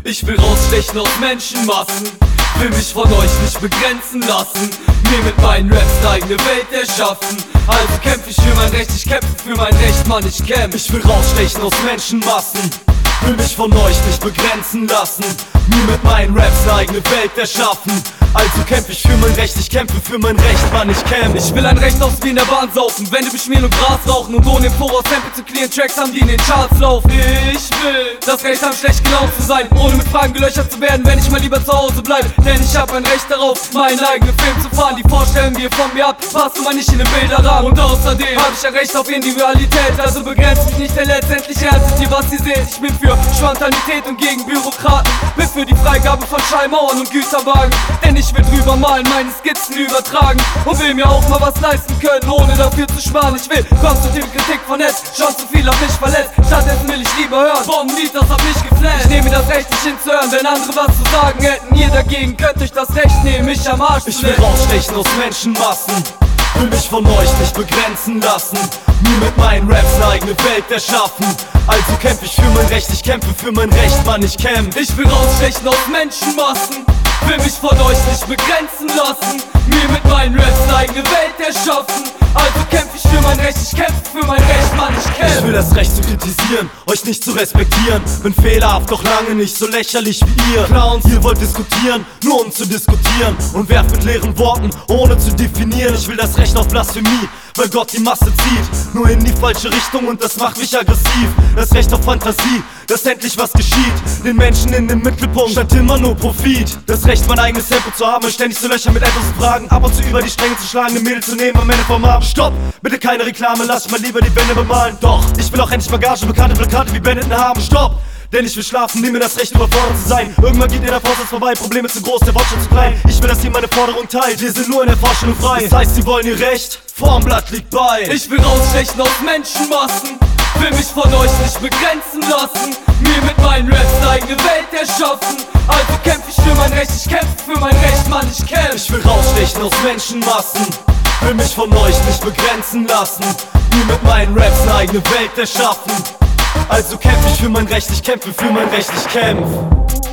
Ich will rausstechen aus Menschenmassen, will mich von euch nicht begrenzen lassen, mir mit meinen Raps eine eigene Welt erschaffen. Also kämpf ich für mein Recht, ich kämpfe für mein Recht, Mann, ich kämpf. Ich will rausstechen aus Menschenmassen, will mich von euch nicht begrenzen lassen, mir mit meinen Raps eine eigene Welt erschaffen. Also kämpf ich für mein Recht, ich kämpfe für mein Recht, Mann, ich kämpf. Ich will ein Recht aus wie in der Bahn saufen, Wände beschmieren und Gras rauchen und ohne im Voraus Sample zu clearen Tracks haben, die in den Charts laufen. Ich will das Recht haben, schlecht gelaunt zu sein, ohne mit Fragen gelöchert zu werden, wenn ich mal lieber zu Hause bleib. Denn ich hab ein Recht darauf, meinen eigenen Film zu fahren. Die Vorstellungen, die ihr von mir habt, passt immer nicht in den Bilderrahmen. Und außerdem hab ich ein Recht auf Individualität, also begrenzt mich nicht, denn letztendlich ernstet ihr, was ihr seht. Ich bin für Spontanität und gegen Bürokraten, bin für die Freigabe von Schallmauern und Güterwagen, denn ich will drüber malen, meine Skizzen übertragen und will mir auch mal was leisten können, ohne dafür zu sparen. Ich will konstruktive Kritik von Netz, schon zu viel hat mich verletzt, stattdessen will ich lieber hören Bombenlied, das hat mich geflasht. Ich nehme mir das Recht, nicht hinzuhören, wenn andere was zu sagen hätten. Ihr dagegen könnt euch das Recht nehmen, mich am Arsch zu lecken. Ich will rausstechen aus Menschenmassen, will mich von euch nicht begrenzen lassen, mir mit meinen Raps eine eigene Welt erschaffen. Also kämpf ich für mein Recht, ich kämpfe für mein Recht, Mann, ich kämpf. Ich will rausstechen aus Menschenmassen, will mich von euch nicht begrenzen lassen, mir mit meinen Raps eine eigene Welt erschaffen. Also kämpf ich für mein Recht, ich kämpfe für mein Recht, Mann, ich kämpf. Ich will das Recht zu kritisieren, euch nicht zu respektieren, bin fehlerhaft, doch lange nicht so lächerlich wie ihr Clowns. Ihr wollt diskutieren, nur um zu diskutieren und werft mit leeren Worten, ohne zu definieren. Ich will das Recht auf Blasphemie, weil Gott die Masse zieht, nur in die falsche Richtung und das macht mich aggressiv. Das Recht auf Fantasie, dass endlich was geschieht, den Menschen in den Mittelpunkt, statt immer nur Profit. Das Recht, mein eigenes Tempo zu haben und ständig zu löchern mit endlosen Fragen, ab und zu über die Stränge zu schlagen, eine Mädel zu nehmen am Ende vom Abend. Stopp, bitte keine Reklame, lass mal lieber die Wände bemalen. Doch, ich will auch endlich Bagage, bekannte Plakate wie Benetton haben. Stopp! Denn ich will schlafen, nimm mir das Recht, überfordert zu sein. Irgendwann geht dir der Vorsatz vorbei, Probleme zu groß, der Fortschritt zu klein. Ich will, dass ihr meine Forderung teilt, wir sind nur in der Vorstellung frei. Das heißt, sie wollen ihr Recht, vorm Blatt liegt bei. Ich will rausstechen aus Menschenmassen, will mich von euch nicht begrenzen lassen, mir mit meinen Raps eine eigene Welt erschaffen. Also kämpf ich für mein Recht, ich kämpfe für mein Recht, Mann, ich kämpf. Ich will rausstechen aus Menschenmassen, will mich von euch nicht begrenzen lassen, mir mit meinen Raps eine eigene Welt erschaffen. Also kämpf ich für mein Recht, ich kämpfe für mein Recht, ich kämpf.